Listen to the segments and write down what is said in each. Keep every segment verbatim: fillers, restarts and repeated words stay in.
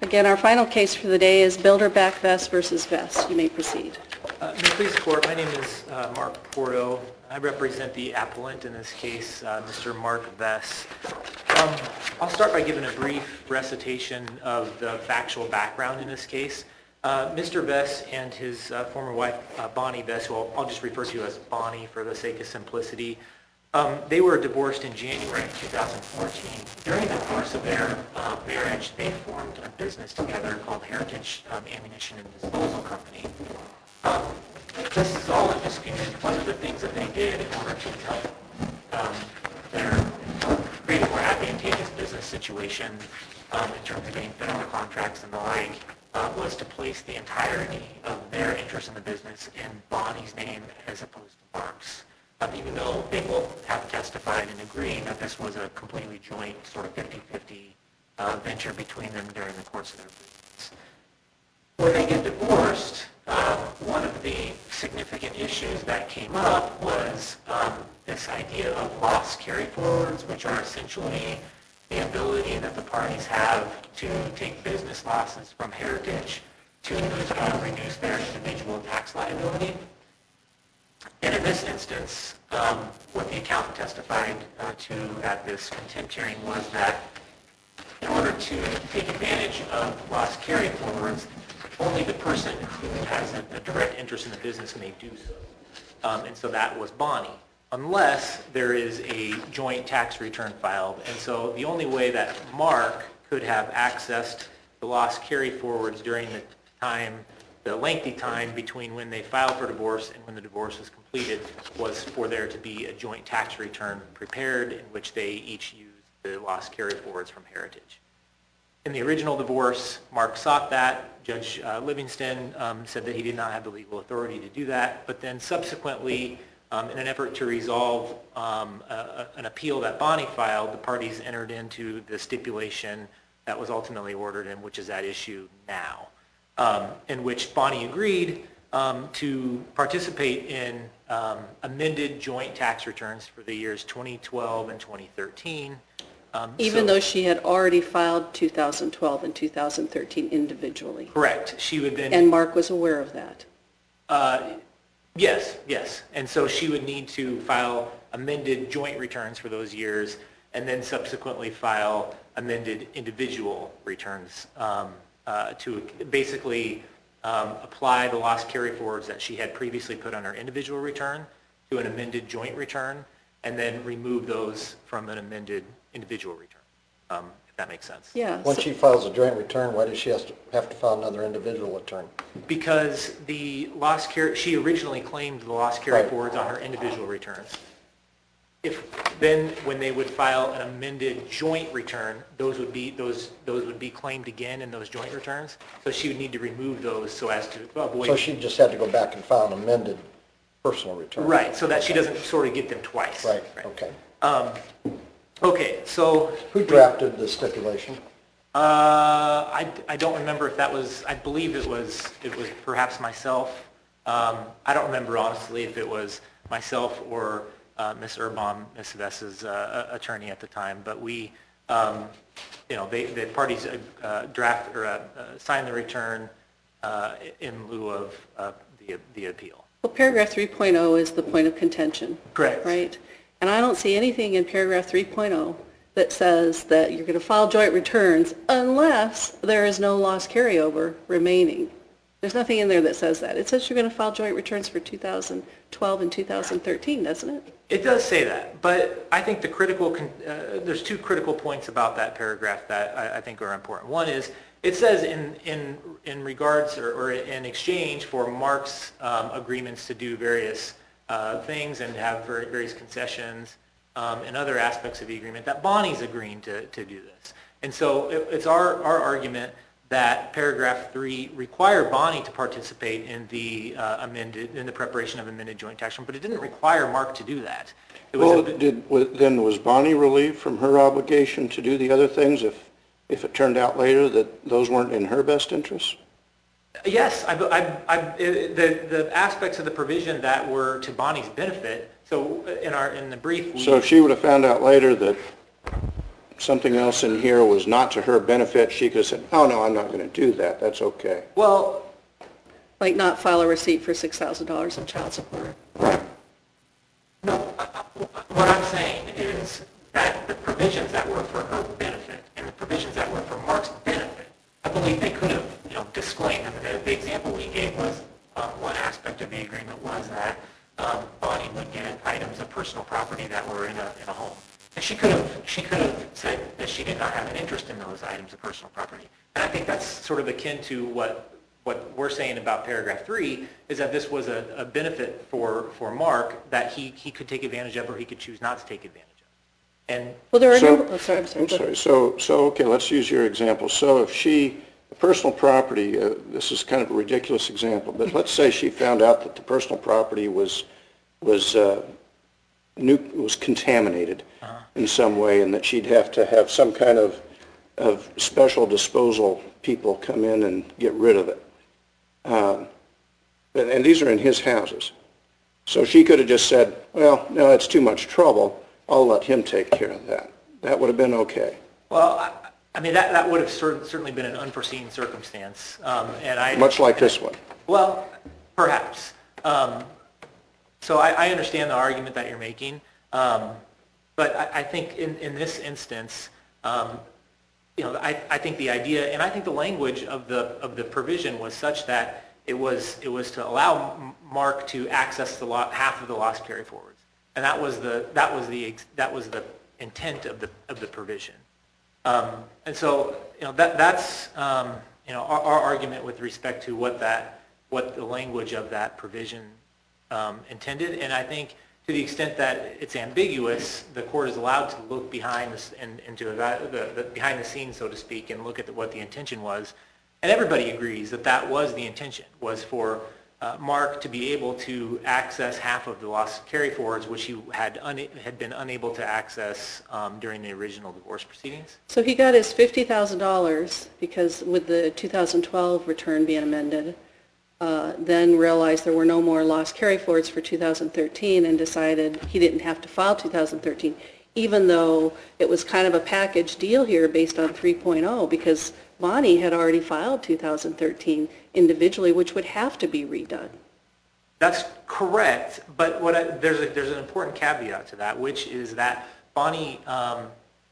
Again, our final case for the day is Bilderback Vest versus Vest. You may proceed. Uh, may it please the court, my name is uh, Mark Porto. I represent the appellant in this case, uh, Mister Mark Vest. Um, I'll start by giving a brief recitation of the factual background in this case. Uh, Mister Vest and his uh, former wife, uh, Bonnie Vest, who I'll, I'll just refer to as Bonnie for the sake of simplicity, um, they were divorced in January of two thousand fourteen. During the course of their uh, marriage, they formed a business together called Heritage um, Ammunition and Disposal Company. Um, this is all in dispute. One of the things that they did in order to help um, their create a more advantageous business situation um, in terms of getting federal contracts and the like uh, was to place the entirety of their interest in the business in Bonnie's name as opposed to Mark's. Um, even though they both have testified and agreed that this was a completely joint sort of fifty-fifty uh, venture between them during the course of their business. When they get divorced, um, one of the significant issues that came up was um, this idea of loss carryforwards, which are essentially the ability that the parties have to take business losses from Heritage to uh, reduce their individual tax liability. And in this instance, um, what the accountant testified uh, to at this contempt hearing was that in order to take advantage of loss carryforwards, only the person who has a, a direct interest in the business may do so. Um, and so that was Bonnie, unless there is a joint tax return filed. And so the only way that Mark could have accessed the loss carryforwards during the time, the lengthy time between when they filed for divorce and when the divorce was completed was for there to be a joint tax return prepared in which they each used the loss carryforwards from Heritage. In the original divorce, Mark sought that. Judge uh, Livingston um, said that he did not have the legal authority to do that, but then subsequently, um, in an effort to resolve um, a, a, an appeal that Bonnie filed, the parties entered into the stipulation that was ultimately ordered and which is at issue now. Um, in which Bonnie agreed um, to participate in um, amended joint tax returns for the years twenty twelve and twenty thirteen. Um, Even so, though she had already filed two thousand twelve and two thousand thirteen individually. Correct. She would then... And Mark was aware of that. Uh, yes, yes. And so she would need to file amended joint returns for those years and then subsequently file amended individual returns um, Uh, to basically um, apply the loss carryforwards that she had previously put on her individual return to an amended joint return and then remove those from an amended individual return, um, if that makes sense. Yeah. Once so, she files a joint return, why does she have to, have to file another individual return? Because the loss carry, she originally claimed the loss carryforwards on her individual returns. If then, when they would file an amended joint return, those would be those those would be claimed again in those joint returns. So she would need to remove those so as to avoid. So she just had to go back and file an amended personal return. Right, so that she doesn't sort of get them twice. Right. right. Okay. Um, okay. So who drafted the stipulation? Uh, I I don't remember if that was. I believe it was it was perhaps myself. Um, I don't remember honestly if it was myself or Uh, Miz Urban, Miz Vest's uh, attorney at the time, but we, um, you know, they, the parties uh, draft or uh, uh, sign the return uh, in lieu of uh, the the appeal. well, paragraph three point oh is the point of contention. Correct. Right? And I don't see anything in paragraph three point oh that says that you're going to file joint returns unless there is no loss carryover remaining. There's nothing in there that says that. It says you're going to file joint returns for two thousand twelve and two thousand thirteen, doesn't it? It does say that, but I think the critical, con uh, there's two critical points about that paragraph that I, I think are important. One is, it says in, in, in regards or, or in exchange for Mark's um, agreements to do various uh, things and have various concessions um, and other aspects of the agreement, that Bonnie's agreeing to, to do this. And so it, it's our, our argument that paragraph three required Bonnie to participate in the uh, amended, in the preparation of amended joint tax return, but it didn't require Mark to do that. It was well, a, did, then was Bonnie relieved from her obligation to do the other things if, if it turned out later that those weren't in her best interest? Yes, I, I, I, the, the aspects of the provision that were to Bonnie's benefit, so in, our, in the brief... We, so if she would have found out later that something else in here was not to her benefit, she could have said, oh, no, I'm not going to do that, that's okay. Well, Like not file a receipt for six thousand dollars in child support. no, what I'm saying is that the provisions that were for her benefit and the provisions that were for Mark's benefit, I believe they could have, you know, disclaimed them. The, the example we gave was, um, one aspect of the agreement was that um, Bonnie would get items of personal property that were in a, in a home. And she could have, she could have said that she did not have an interest in those items of personal property. And I think that's sort of akin to what what we're saying about paragraph three, is that this was a, a benefit for, for Mark that he, he could take advantage of or he could choose not to take advantage of. And Well, there are a So- number, oh, sorry, I'm sorry. I'm sorry, so, so, okay, let's use your example. So if she, personal property, uh, this is kind of a ridiculous example, but let's say she found out that the personal property was, was, uh, nu was contaminated in some way, and that she'd have to have some kind of, of special disposal people come in and get rid of it. Um, and, and these are in his houses. So she could have just said, well, no, it's too much trouble, I'll let him take care of that. That would have been okay. Well, I, I mean, that, that would have cer- certainly been an unforeseen circumstance. Um, and I, Much like this one. Well, perhaps. Um, so I, I understand the argument that you're making. Um, but I, I think in, in this instance, um, you know, I, I think the idea, and I think the language of the of the provision was such that it was it was to allow Mark to access the lot, half of the loss carry forwards, and that was the that was the that was the intent of the of the provision. Um, and so, you know, that that's um, you know our, our argument with respect to what that what the language of that provision um, intended, and I think, to the extent that it's ambiguous, the court is allowed to look behind this and into the, the behind the scenes, so to speak, and look at the, what the intention was. And everybody agrees that that was the intention, was for uh, Mark to be able to access half of the loss carry forwards, which he had un, had been unable to access um, during the original divorce proceedings. So he got his fifty thousand dollars because with the two thousand twelve return being amended, uh, then realized there were no more loss carry forwards for two thousand thirteen and decided he didn't have to file two thousand thirteen, even though it was kind of a package deal here based on three point oh, because Bonnie had already filed two thousand thirteen individually, which would have to be redone. That's correct, but what I, there's a, there's an important caveat to that, which is that Bonnie, um,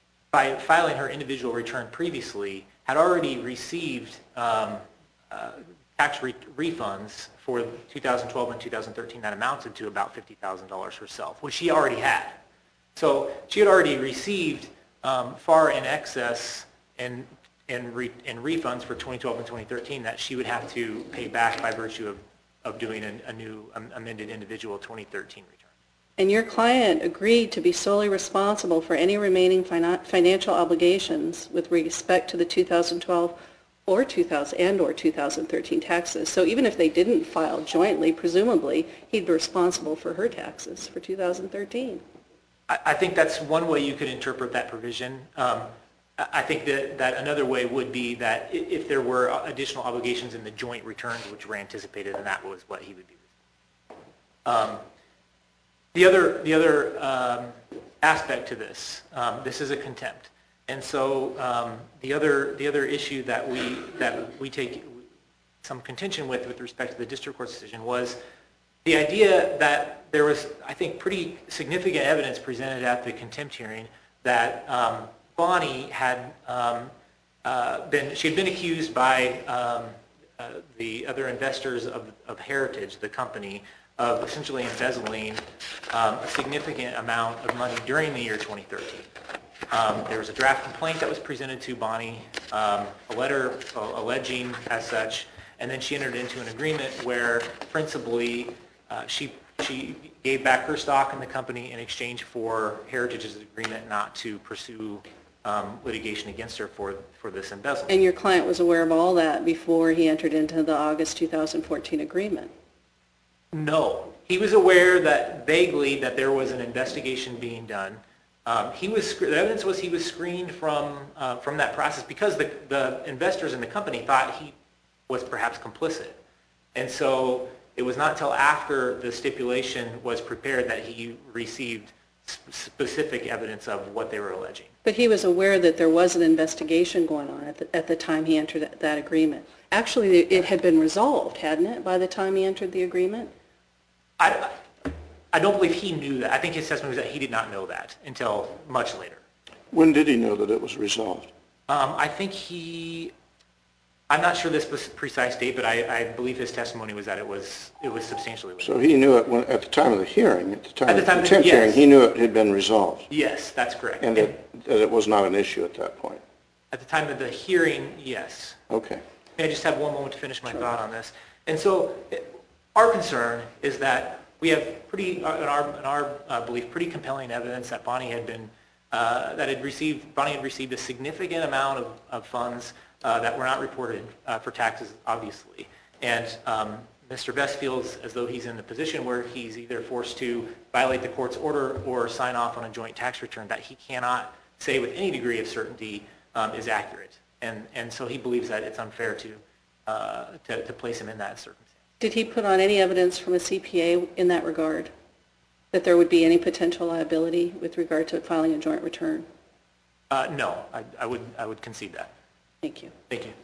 by filing her individual return previously, had already received um, uh, tax re refunds for two thousand twelve and two thousand thirteen that amounted to about fifty thousand dollars herself, which she already had. So she had already received um, far in excess in, in, re, in refunds for twenty twelve and twenty thirteen that she would have to pay back by virtue of, of doing a, a new amended individual twenty thirteen return. And your client agreed to be solely responsible for any remaining finan financial obligations with respect to the two thousand twelve or two thousand and or two thousand thirteen taxes. So even if they didn't file jointly, presumably he'd be responsible for her taxes for two thousand thirteen. I, I think that's one way you could interpret that provision. Um, I I think that, that another way would be that i- if there were additional obligations in the joint returns which were anticipated, and that was what he would be. Um, the other, the other um, aspect to this, um, this is a contempt. And so um, the other the other issue that we that we take some contention with with respect to the district court's decision was the idea that there was, I think, pretty significant evidence presented at the contempt hearing that um, Bonnie had um, uh, been she had been accused by um, uh, the other investors of, of Heritage, the company, of essentially embezzling um, a significant amount of money during the year twenty thirteen. Um, there was a draft complaint that was presented to Bonnie, um, a letter uh, alleging as such, and then she entered into an agreement where principally uh, she she gave back her stock in the company in exchange for Heritage's agreement not to pursue um, litigation against her for for this embezzlement. And your client was aware of all that before he entered into the August two thousand fourteen agreement? No, he was aware that vaguely that there was an investigation being done. Um, he was, the evidence was he was screened from, uh, from that process because the, the investors in the company thought he was perhaps complicit. And so it was not until after the stipulation was prepared that he received specific evidence of what they were alleging. But he was aware that there was an investigation going on at the, at the time he entered that, that agreement. Actually, it had been resolved, hadn't it, by the time he entered the agreement? I, I don't believe he knew that. I think his testimony was that he did not know that until much later. When did he know that it was resolved? Um, I think he, I'm not sure this precise date, but I, I believe his testimony was that it was it was substantially later. So he knew it when, at the time of the hearing, at the time At the of the time of the- contempt hearing, yes. he knew it had been resolved, Yes, that's correct. and that, that it was not an issue at that point. At the time of the hearing, yes. Okay. May I just have one moment to finish my thought on this? And so it- our concern is that we have pretty, uh, in our, in our uh, belief, pretty compelling evidence that Bonnie had been, uh, that had received, Bonnie had received a significant amount of, of funds uh, that were not reported uh, for taxes, obviously. And um, Mister Vest feels as though he's in the position where he's either forced to violate the court's order or sign off on a joint tax return that he cannot say with any degree of certainty um, is accurate. And, and so he believes that it's unfair to, uh, to, to place him in that circumstance. Did he put on any evidence from a C P A in that regard, that there would be any potential liability with regard to filing a joint return? Uh, no, I, I would, I would concede that. Thank you. Thank you.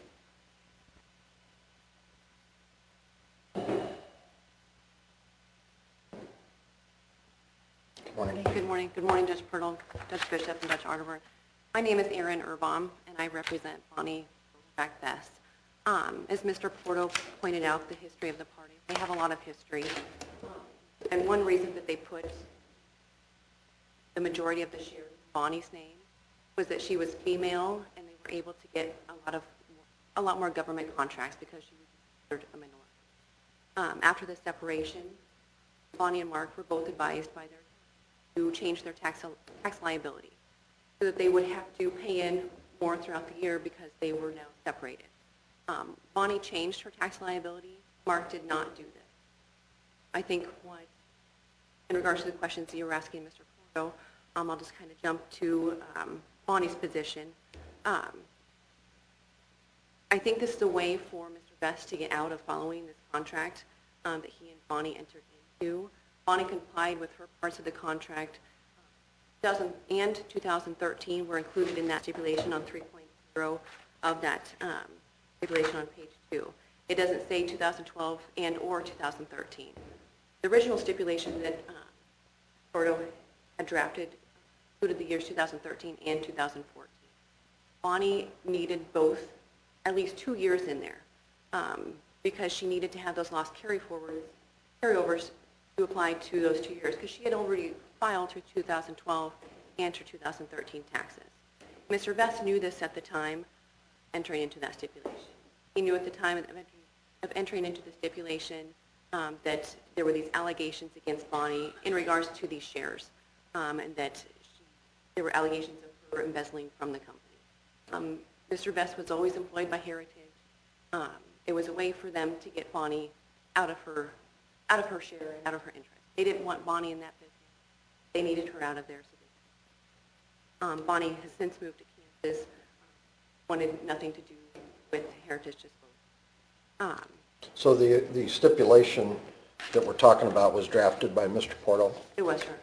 Good morning. Good morning. Good morning, Judge Pirtle, Judge Bishop, and Judge Arterburn. My name is Erin Urbaum, and I represent Bonnie Jack Vest. Um, as Mister Porto pointed out, the history of the party, they have a lot of history. And one reason that they put the majority of the shares in Bonnie's name was that she was female, and they were able to get a lot of a lot more government contracts because she was considered a minority. Um, after the separation, Bonnie and Mark were both advised by their to change their tax tax liability so that they would have to pay in more throughout the year because they were now separated. Um, Bonnie changed her tax liability. Mark did not do this. I think what, in regards to the questions that you were asking, Mister Porto, um, I'll just kind of jump to um, Bonnie's position. Um, I think this is a way for Mister Vest to get out of following this contract um, that he and Bonnie entered into. Bonnie complied with her parts of the contract. two thousand and two thousand thirteen were included in that stipulation on three point oh of that um, stipulation on page two. It doesn't say two thousand twelve and or two thousand thirteen. The original stipulation that uh, Porto had drafted included the years two thousand thirteen and two thousand fourteen. Bonnie needed both, at least two years in there, um, because she needed to have those lost carry forwards, carryovers to apply to those two years, because she had already filed her two thousand twelve and her two thousand thirteen taxes. Mister Vest knew this at the time entering into that stipulation. He knew at the time of entering, of entering into the stipulation um, that there were these allegations against Bonnie in regards to these shares, um, and that she, there were allegations of her embezzling from the company. Um, Mister Vest was always employed by Heritage. Um, it was a way for them to get Bonnie out of her, out of her share and out of her interest. They didn't want Bonnie in that business. They needed her out of there. So they, um, Bonnie has since moved to Kansas. Wanted nothing to do with Heritage Disposal. Um, So the, the stipulation that we're talking about was drafted by Mister Porto? it was her.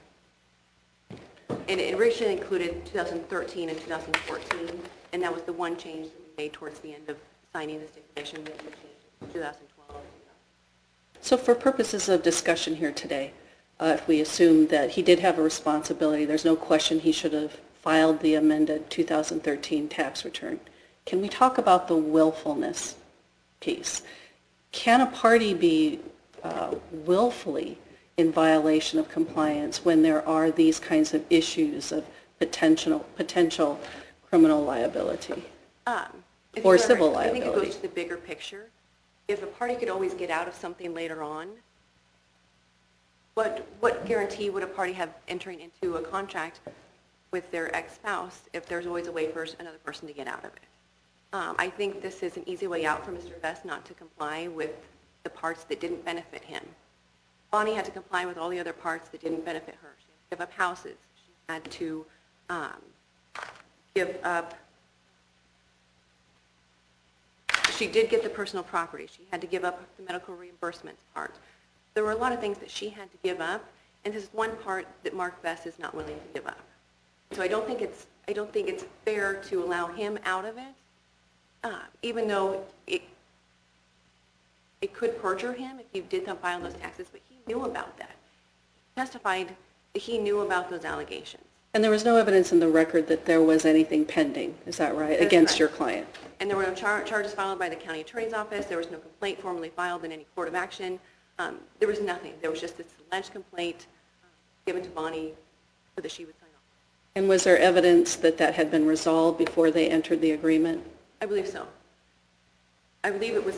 And it originally included two thousand thirteen and two thousand fourteen, and that was the one change that we made towards the end of signing the stipulation that we changed to two thousand twelve. So for purposes of discussion here today, uh, if we assume that he did have a responsibility, there's no question he should have filed the amended two thousand thirteen tax return. Can we talk about the willfulness piece? Can a party be uh, willfully in violation of compliance when there are these kinds of issues of potential potential criminal liability? Um, if Or you ever- civil I think it liability. goes to the bigger picture. If a party could always get out of something later on, what what guarantee would a party have entering into a contract with their ex-spouse if there's always a way for another person to get out of it? Um, I think this is an easy way out for Mister Vest not to comply with the parts that didn't benefit him. Bonnie had to comply with all the other parts that didn't benefit her. She had to give up houses. She had to um, give up, she did get the personal property. She had to give up the medical reimbursement part. There were a lot of things that she had to give up, And this is one part that Mark Vest is not willing to give up. So I don't think it's, I don't think it's fair to allow him out of it, uh, even though it, it could perjure him if he did not file those taxes, but he knew about that. He testified that he knew about those allegations. And there was no evidence in the record that there was anything pending, is that right, That's against correct. your client? And there were no char- charges filed by the county attorney's office. There was no complaint formally filed in any court of action. Um, there was nothing. There was just this alleged complaint uh, given to Bonnie so that she would sign off. And was there evidence that that had been resolved before they entered the agreement? I believe so. I believe it was,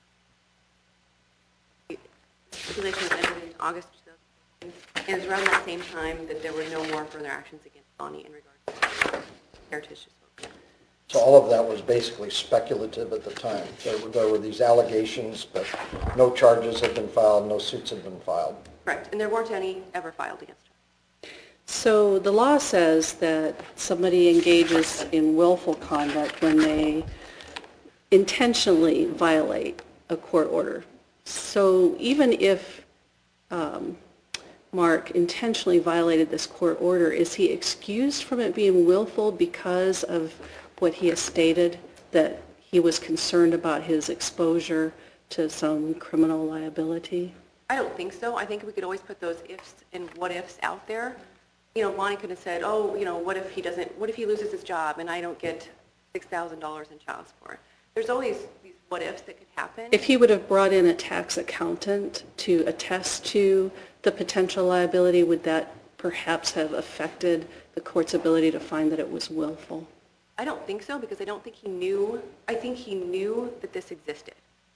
the stipulation was entered into August two thousand fourteen, and it was around that same time that there were no more further actions against Bonnie in regards to Heritage Disposal. So all of that was basically speculative at the time. There were, there were these allegations, but no charges had been filed, no suits had been filed. Correct, and there weren't any ever filed against her. So the law says that somebody engages in willful conduct when they intentionally violate a court order. So even if um, Mark intentionally violated this court order, is he excused from it being willful because of what he has stated, that he was concerned about his exposure to some criminal liability? I don't think so. I think we could always put those ifs and what ifs out there. You know, Bonnie could have said, oh, you know, what if he doesn't, what if he loses his job and I don't get six thousand dollars in child support? There's always these what ifs that could happen. If he would have brought in a tax accountant to attest to the potential liability, would that perhaps have affected the court's ability to find that it was willful? I don't think so, because I don't think he knew, I think he knew that this existed.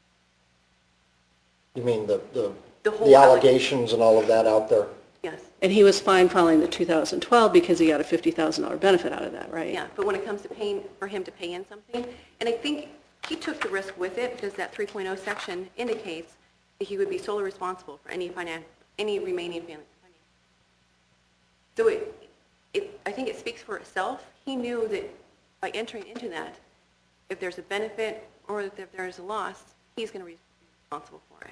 You mean the, the, The whole the allegations and all of that out there? Yes. And he was fine filing the two thousand twelve because he got a fifty thousand dollars benefit out of that, right? Yeah, but when it comes to paying, for him to pay in something, and I think he took the risk with it because that three point oh section indicates that he would be solely responsible for any finan, any remaining family finance. So it, it, I think it speaks for itself. He knew that by entering into that, if there's a benefit or if there's a loss, he's going to be responsible for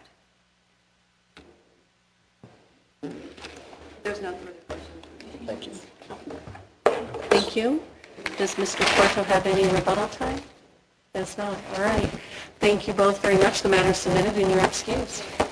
it. There's no further questions. Thank you. Thank you. Does Mister Porto have any rebuttal time? Does not. All right. Thank you both very much. The matter is submitted and you're excused.